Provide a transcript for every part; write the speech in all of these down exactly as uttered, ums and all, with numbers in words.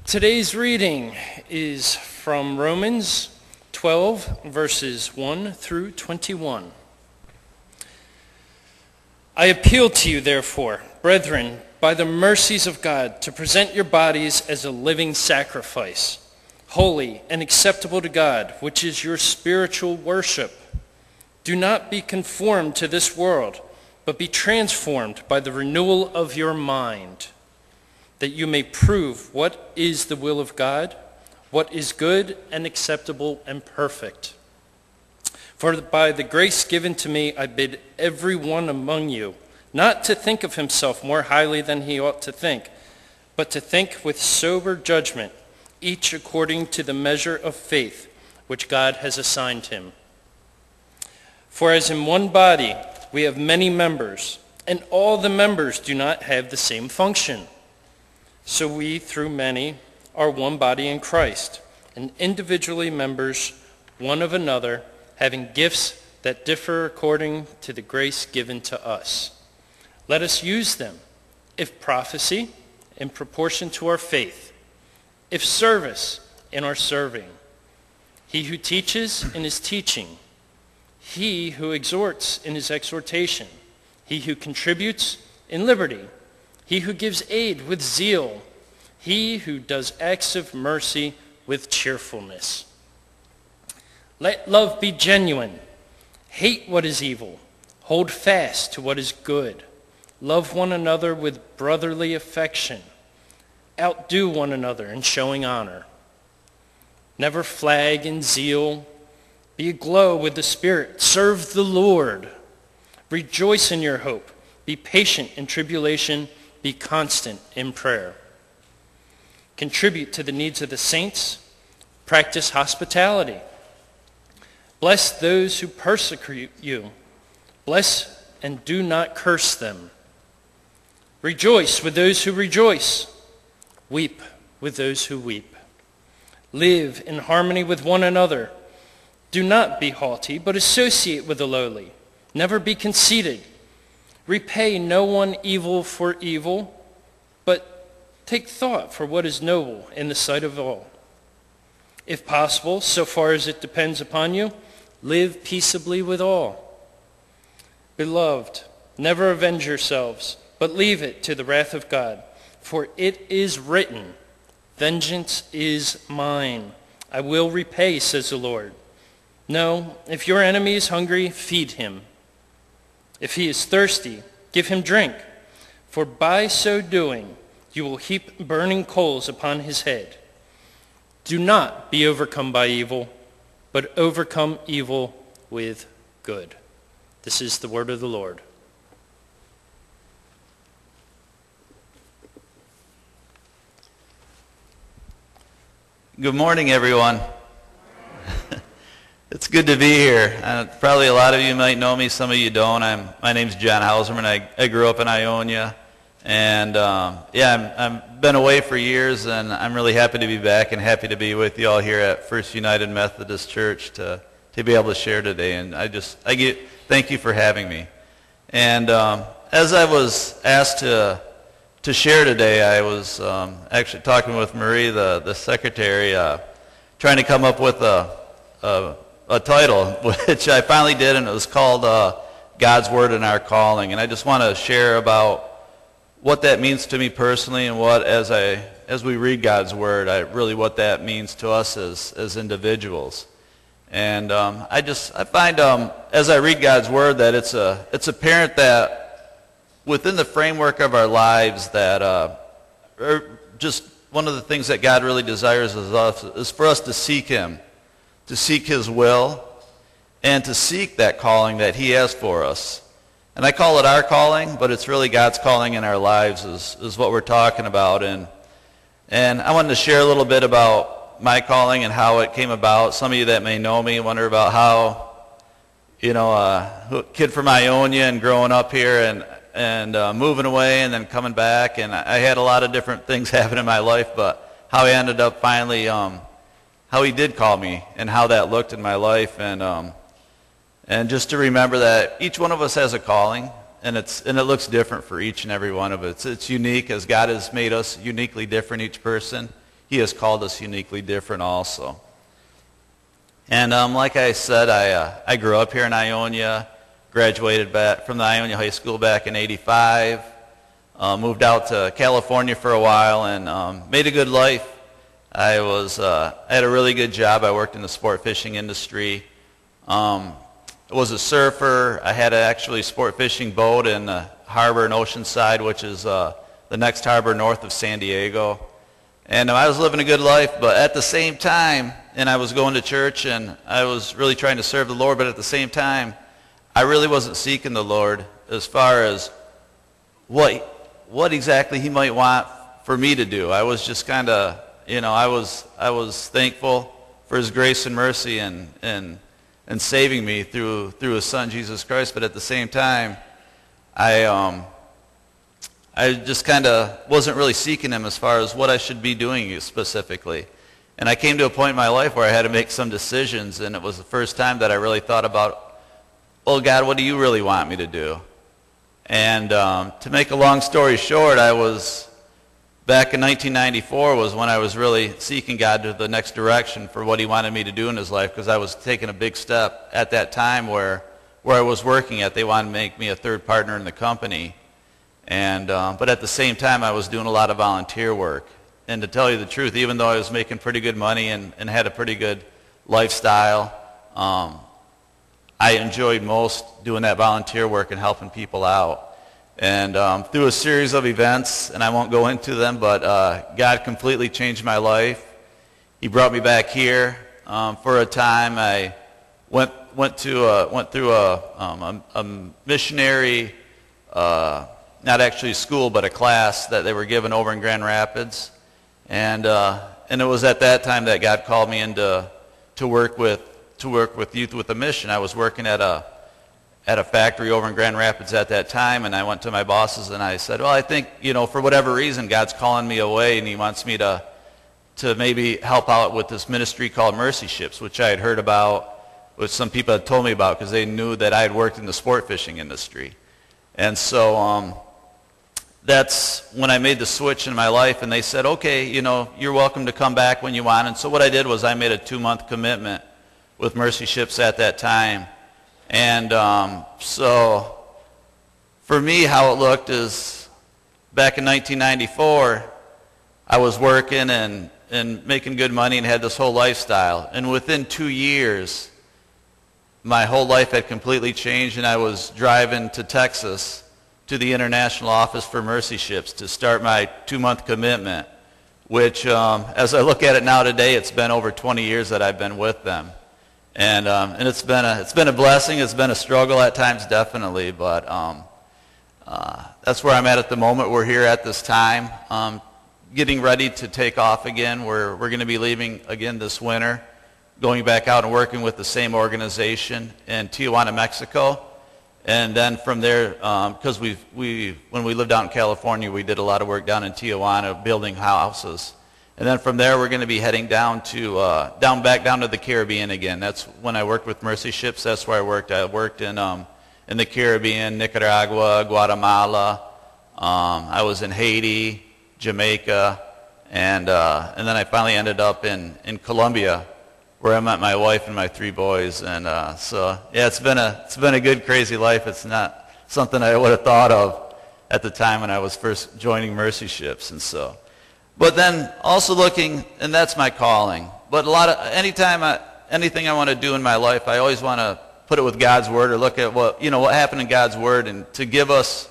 Today's reading is from Romans twelve, verses one through twenty-one. I appeal to you, therefore, brethren, by the mercies of God, to present your bodies as a living sacrifice, holy and acceptable to God, which is your spiritual worship. Do not be conformed to this world, but be transformed by the renewal of your mind, that you may prove what is the will of God, what is good and acceptable and perfect. For by the grace given to me, I bid every one among you not to think of himself more highly than he ought to think, but to think with sober judgment, each according to the measure of faith which God has assigned him. For as in one body we have many members, and all the members do not have the same function. So we, through many, are one body in Christ, and individually members one of another, having gifts that differ according to the grace given to us. Let us use them. If prophecy, in proportion to our faith. If service, in our serving. He who teaches, in his teaching. He who exhorts, in his exhortation. He who contributes, in liberty. He who gives aid with zeal, he who does acts of mercy with cheerfulness. Let love be genuine. Hate what is evil. Hold fast to what is good. Love one another with brotherly affection. Outdo one another in showing honor. Never flag in zeal. Be aglow with the Spirit. Serve the Lord. Rejoice in your hope. Be patient in tribulation. Be constant in prayer. Contribute to the needs of the saints. Practice hospitality. Bless those who persecute you. Bless and do not curse them. Rejoice with those who rejoice. Weep with those who weep. Live in harmony with one another. Do not be haughty, but associate with the lowly. Never be conceited. Repay no one evil for evil, but take thought for what is noble in the sight of all. If possible, so far as it depends upon you, live peaceably with all. Beloved, never avenge yourselves, but leave it to the wrath of God. For it is written, vengeance is mine. I will repay, says the Lord. No, if your enemy is hungry, feed him. If he is thirsty, give him drink, for by so doing you will heap burning coals upon his head. Do not be overcome by evil, but overcome evil with good. This is the word of the Lord. Good morning, everyone. It's good to be here. Uh, probably a lot of you might know me, some of you don't. I'm, my name's John Hauserman. I, I grew up in Ionia. And um, yeah, I'm, I've been away for years, and I'm really happy to be back and happy to be with you all here at First United Methodist Church to, to be able to share today. And I just, I get, thank you for having me. And um, as I was asked to to share today, I was um, actually talking with Marie, the, the secretary, uh, trying to come up with a, a a title, which I finally did, and it was called uh, God's Word and Our Calling. And I just want to share about what that means to me personally, and what, as I as we read God's Word, I, really what that means to us as as individuals. And um, I just I find um, as I read God's Word that it's a it's apparent that within the framework of our lives that uh, or just one of the things that God really desires is us is for us to seek Him. To seek His will, and to seek that calling that He has for us. And I call it our calling, but it's really God's calling in our lives is, is what we're talking about. And and I wanted to share a little bit about my calling and how it came about. Some of you that may know me wonder about how, you know, a kid from Ionia and growing up here and, and uh, moving away and then coming back. And I had a lot of different things happen in my life, but how I ended up finally... Um, how He did call me and how that looked in my life, and um, and just to remember that each one of us has a calling, and it's and it looks different for each and every one of us. It's unique, as God has made us uniquely different, each person. he has called us uniquely different also. And um, like I said, I, uh, I grew up here in Ionia, graduated back from the Ionia High School back in eighty-five, uh, moved out to California for a while, and um, made a good life. I was uh, I had a really good job. I worked in the sport fishing industry. Um, I was a surfer. I had a actually sport fishing boat in the harbor in Oceanside, which is uh, the next harbor north of San Diego. And I was living a good life, but at the same time, and I was going to church, and I was really trying to serve the Lord, but at the same time, I really wasn't seeking the Lord as far as what what exactly he might want for me to do. I was just kind of, you know, I was I was thankful for his grace and mercy and and and saving me through through his son Jesus Christ, but at the same time, I um I just kind of wasn't really seeking him as far as what I should be doing specifically. And I came to a point in my life where I had to make some decisions, and it was the first time that I really thought about, well, God, what do you really want me to do? And um, to make a long story short, I was, back in nineteen ninety-four was when I was really seeking God to the next direction for what he wanted me to do in his life, because I was taking a big step at that time where, where I was working at. They wanted to make me a third partner in the company. And um, but at the same time, I was doing a lot of volunteer work. And to tell you the truth, even though I was making pretty good money and, and had a pretty good lifestyle, um, I enjoyed most doing that volunteer work and helping people out. And um, through a series of events, and I won't go into them, but uh, God completely changed my life. He brought me back here um, for a time. I went went to a, went through a, um, a, a missionary. Uh, not actually a school, but a class that they were given over in Grand Rapids. And uh, and it was at that time that God called me into to work with to work with Youth with a Mission. I was working at a at a factory over in Grand Rapids at that time, and I went to my bosses and I said, well, I think, you know, for whatever reason, God's calling me away, and he wants me to to maybe help out with this ministry called Mercy Ships, which I had heard about, which some people had told me about because they knew that I had worked in the sport fishing industry. And so um, that's when I made the switch in my life, and they said, okay, you know, you're welcome to come back when you want. And so what I did was I made a two-month commitment with Mercy Ships at that time. And um, so for me, how it looked is back in nineteen ninety-four, I was working and, and making good money and had this whole lifestyle. And within two years, my whole life had completely changed, and I was driving to Texas to the international office for Mercy Ships to start my two-month commitment, which, um, as I look at it now today, it's been over twenty years that I've been with them. And um, and it's been a it's been a blessing. It's been a struggle at times, definitely, but um, uh, that's where I'm at at the moment. We're here at this time, um, getting ready to take off again. We're we're going to be leaving again this winter, going back out and working with the same organization in Tijuana, Mexico. And then from there, because um, we we when we lived out in California, we did a lot of work down in Tijuana, building houses. And then from there, we're going to be heading down to uh, down back down to the Caribbean again. That's when I worked with Mercy Ships. That's where I worked. I worked in um, in the Caribbean, Nicaragua, Guatemala. Um, I was in Haiti, Jamaica, and uh, and then I finally ended up in in Colombia, where I met my wife and my three boys. And uh, so, yeah, it's been a it's been a good, crazy life. It's not something I would have thought of at the time when I was first joining Mercy Ships. And so, but then also looking, and that's my calling. But a lot of anytime I, anything I want to do in my life, I always want to put it with God's Word, or look at what you know what happened in God's Word, and to give us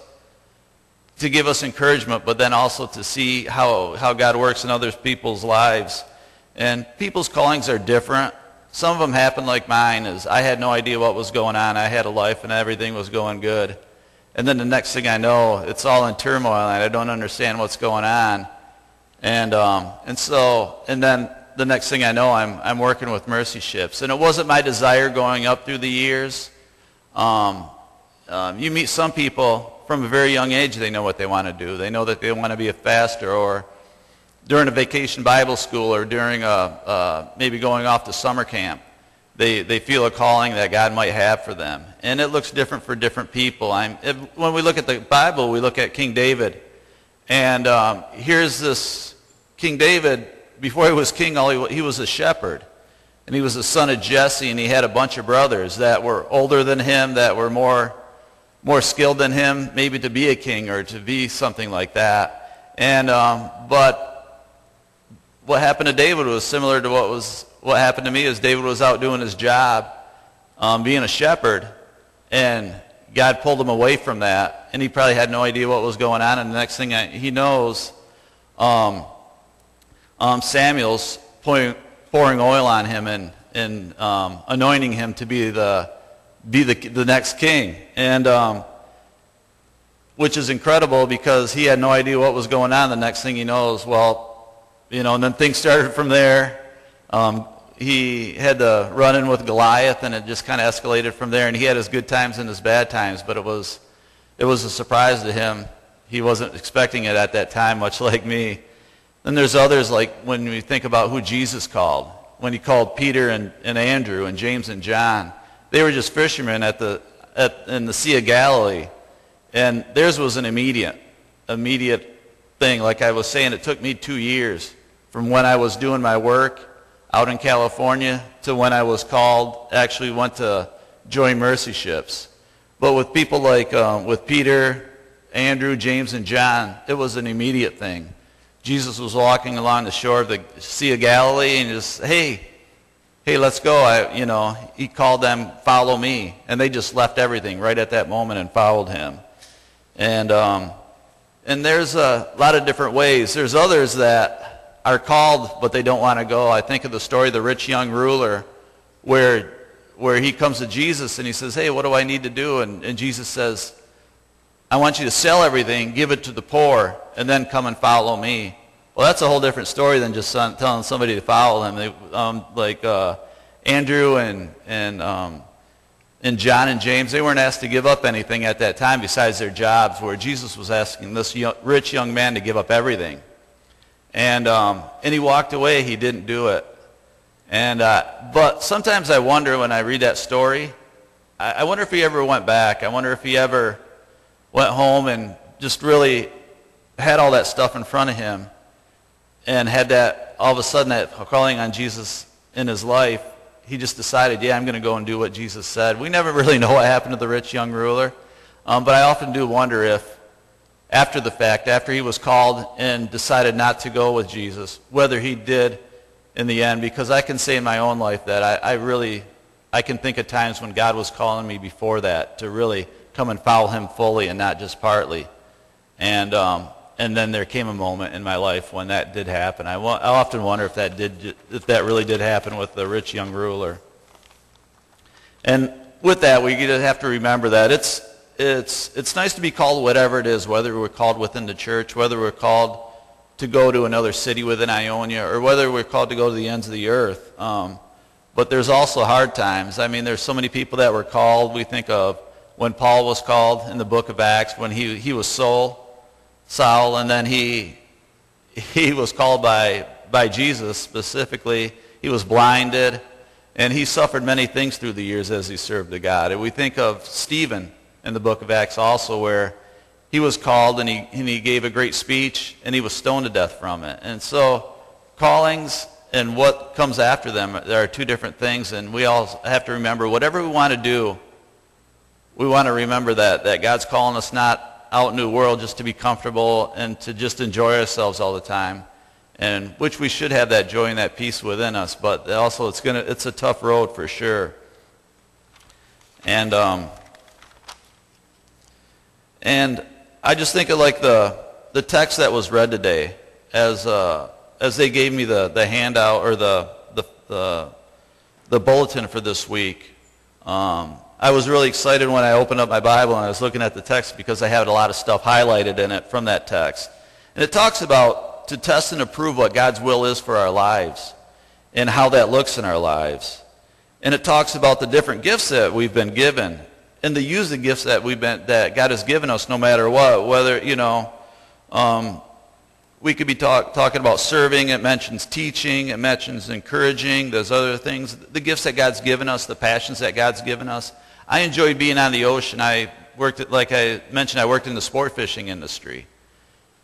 to give us encouragement, but then also to see how how God works in other people's lives. And people's callings are different. Some of them happen like mine, is I had no idea what was going on. I had a life and everything was going good. And then the next thing I know, it's all in turmoil and I don't understand what's going on. And um, and so, and then the next thing I know, I'm I'm working with Mercy Ships. And it wasn't my desire going up through the years. Um, um, you meet some people from a very young age, they know what they want to do. They know that they want to be a pastor, or during a vacation Bible school, or during a, uh, maybe going off to summer camp, they, they feel a calling that God might have for them. And it looks different for different people. I'm, if, when we look at the Bible, we look at King David. And um, here's this King David before he was king, all he, he was a shepherd. And he was the son of Jesse, and he had a bunch of brothers that were older than him, that were more, more skilled than him, maybe to be a king or to be something like that. And um, but what happened to David was similar to what was what happened to me. Is David was out doing his job, um, being a shepherd, and God pulled him away from that, and he probably had no idea what was going on. And the next thing I, he knows, um, um, Samuel's pouring, pouring oil on him and and um, anointing him to be the be the the next king, and um, which is incredible because he had no idea what was going on. The next thing he knows, well, you know, and then things started from there. Um, he had to run in with Goliath, and it just kind of escalated from there. And he had his good times and his bad times, but it was it was a surprise to him. He wasn't expecting it at that time, much like me. Then there's others, like when we think about who Jesus called. When he called Peter and, and Andrew and James and John, they were just fishermen at the at, in the Sea of Galilee. And theirs was an immediate, immediate thing. Like I was saying, it took me two years from when I was doing my work out in California to when I was called, actually went to join Mercy Ships. But with people like, um, with Peter, Andrew, James, and John, it was an immediate thing. Jesus was walking along the shore of the Sea of Galilee and just, hey, hey, let's go. I, you know, he called them, follow me. And they just left everything right at that moment and followed him. And um, and there's a lot of different ways. There's others that are called, but they don't want to go. I think of the story of the rich young ruler where where he comes to Jesus and he says, hey, what do I need to do? And, and Jesus says, I want you to sell everything, give it to the poor, and then come and follow me. Well, that's a whole different story than just son, telling somebody to follow him. They, um, like uh, Andrew and and um, and John and James, they weren't asked to give up anything at that time besides their jobs, where Jesus was asking this young, rich young man to give up everything. And um, and he walked away. He didn't do it. And uh, but sometimes I wonder when I read that story, I, I wonder if he ever went back. I wonder if he ever went home and just really had all that stuff in front of him and had that, all of a sudden, that calling on Jesus in his life. He just decided, yeah, I'm going to go and do what Jesus said. We never really know what happened to the rich young ruler, um, but I often do wonder if, after the fact, after he was called and decided not to go with Jesus, whether he did in the end, because I can say in my own life that I, I really, I can think of times when God was calling me before that to really come and follow him fully and not just partly. And um, and then there came a moment in my life when that did happen. I, I often wonder if that did, if that really did happen with the rich young ruler. And with that, we just have to remember that it's it's it's nice to be called whatever it is, whether we're called within the church, whether we're called to go to another city within Ionia, or whether we're called to go to the ends of the earth. Um, but there's also hard times. I mean, there's so many people that were called. We think of when Paul was called in the book of Acts, when he he was Saul, Saul, and then he he was called by by Jesus specifically. He was blinded, and he suffered many things through the years as he served the God. And we think of Stephen in the book of Acts also, where he was called and he and he gave a great speech, and he was stoned to death from it. And so callings and what comes after them, there are two different things, and we all have to remember whatever we want to do, we want to remember that, that God's calling us not out in the world just to be comfortable and to just enjoy ourselves all the time, and which we should have that joy and that peace within us, but also it's gonna it's a tough road for sure. And um, and I just think of like the the text that was read today, as uh, as they gave me the, the handout or the the the, the bulletin for this week. Um, I was really excited when I opened up my Bible and I was looking at the text because I had a lot of stuff highlighted in it from that text. And it talks about to test and approve what God's will is for our lives and how that looks in our lives. And it talks about the different gifts that we've been given and to use the gifts that we've been that God has given us no matter what. Whether, you know, um, we could be talk, talking about serving. It mentions teaching. It mentions encouraging. There's other things. The gifts that God's given us, the passions that God's given us. I enjoyed being on the ocean. I worked, at, like I mentioned, I worked in the sport fishing industry.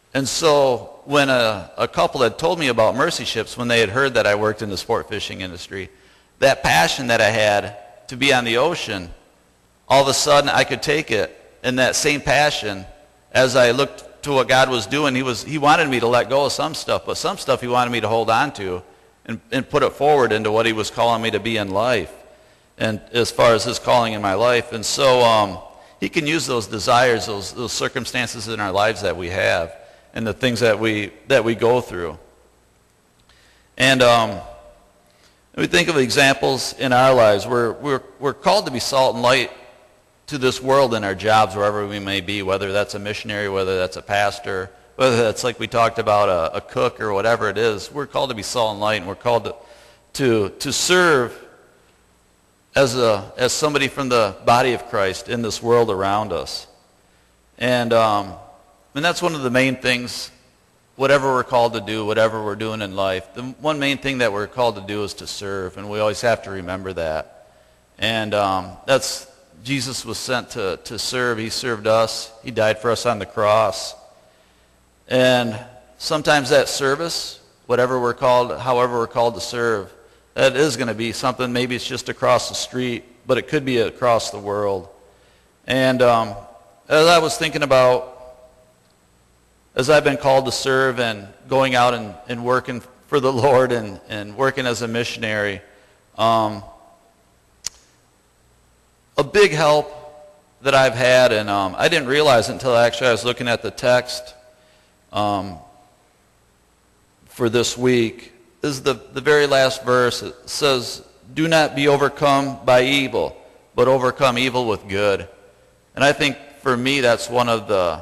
And so when a, a couple had told me about Mercy Ships, when they had heard that I worked in the sport fishing industry, that passion that I had to be on the ocean, all of a sudden I could take it, and that same passion, as I looked to what God was doing, he was he wanted me to let go of some stuff, but some stuff he wanted me to hold on to and, and put it forward into what he was calling me to be in life, and as far as his calling in my life. And so um, he can use those desires, those, those circumstances in our lives that we have, and the things that we that we go through. And um, we think of examples in our lives. We're, we're, we're called to be salt and light to this world in our jobs, wherever we may be, whether that's a missionary, whether that's a pastor, whether that's, like we talked about, a, a cook or whatever it is. We're called to be salt and light, and we're called to to, to serve as, a, as somebody from the body of Christ in this world around us. And, um, and that's one of the main things, whatever we're called to do, whatever we're doing in life, the one main thing that we're called to do is to serve, and we always have to remember that. And um, that's, Jesus was sent to, to serve. He served us. He died for us on the cross. And sometimes that service, whatever we're called, however we're called to serve, that is going to be something, maybe it's just across the street, but it could be across the world. And um, as I was thinking about, as I've been called to serve and going out and, and working for the Lord and, and working as a missionary, um, a big help that I've had, and um, I didn't realize it until actually I was looking at the text um, for this week, is the, the very last verse. It says, "Do not be overcome by evil, but overcome evil with good." And I think for me that's one of the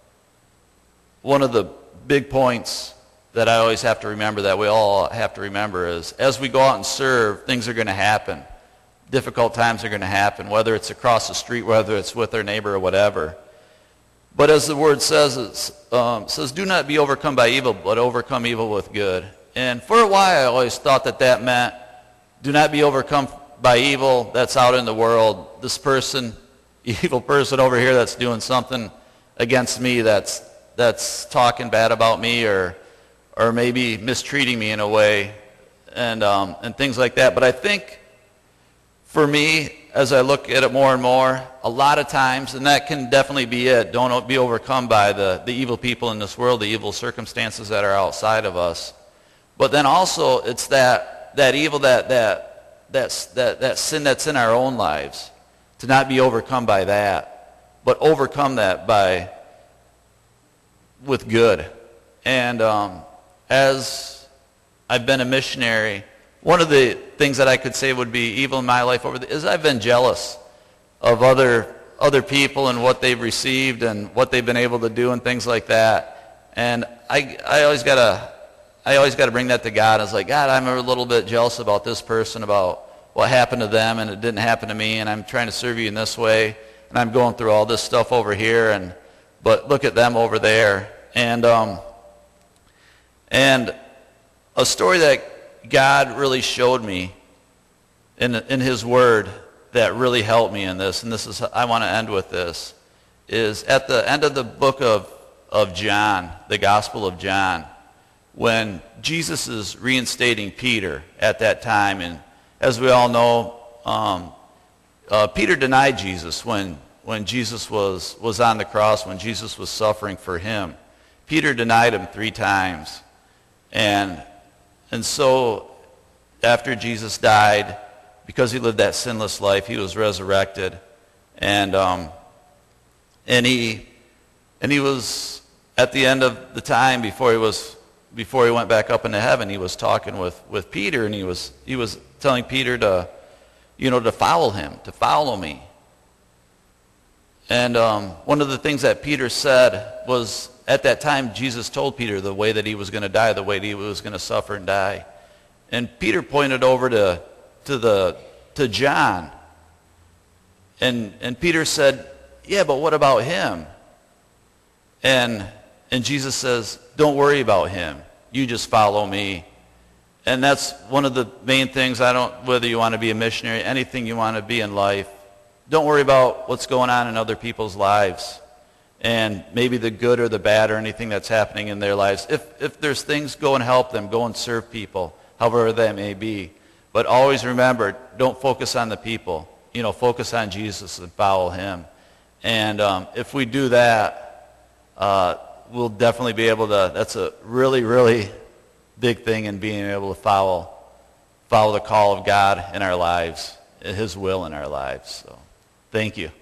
one of the big points that I always have to remember, that we all have to remember, is as we go out and serve, things are going to happen. Difficult times are going to happen, whether it's across the street, whether it's with our neighbor or whatever. But as the word says, it um, says, "Do not be overcome by evil, but overcome evil with good." And for a while, I always thought that that meant, do not be overcome by evil that's out in the world. This person, evil person over here that's doing something against me, that's that's talking bad about me, or or maybe mistreating me in a way, and um, and things like that. But I think for me, as I look at it more and more, a lot of times, and that can definitely be it, don't be overcome by the, the evil people in this world, the evil circumstances that are outside of us. But then also, it's that that evil, that that that's, that that sin that's in our own lives, to not be overcome by that, but overcome that by with good. And um, as I've been a missionary, one of the things that I could say would be evil in my life over the, is I've been jealous of other other people and what they've received and what they've been able to do and things like that. And I I always gotta I always gotta bring that to God. I was like, God, I'm a little bit jealous about this person, about what happened to them, and it didn't happen to me, and I'm trying to serve you in this way, and I'm going through all this stuff over here, and but look at them over there. And um and a story that God really showed me in in His Word that really helped me in this, and this is, I want to end with this, is at the end of the book of, of John, the Gospel of John, when Jesus is reinstating Peter at that time, and as we all know, um, uh, Peter denied Jesus when when Jesus was, was on the cross, when Jesus was suffering for him. Peter denied him three times. And And so, after Jesus died, because he lived that sinless life, he was resurrected, and um, and he and he was at the end of the time before he was before he went back up into heaven. He was talking with, with Peter, and he was he was telling Peter to, you know, to follow him, to follow me. And um, one of the things that Peter said was, at that time, Jesus told Peter the way that he was going to die, the way that he was going to suffer and die. And Peter pointed over to to the to John. And and Peter said, "Yeah, but what about him?" And and Jesus says, "Don't worry about him. You just follow me." And that's one of the main things. I don't, whether you want to be a missionary, anything you want to be in life, don't worry about what's going on in other people's lives. and maybe the good or the bad or anything that's happening in their lives. If, if there's things, go and help them. Go and serve people, however that may be. But always remember, don't focus on the people. You know, focus on Jesus and follow him. And um, if we do that, uh, we'll definitely be able to, that's a really, really big thing in being able to follow, follow the call of God in our lives, his will in our lives. So, thank you.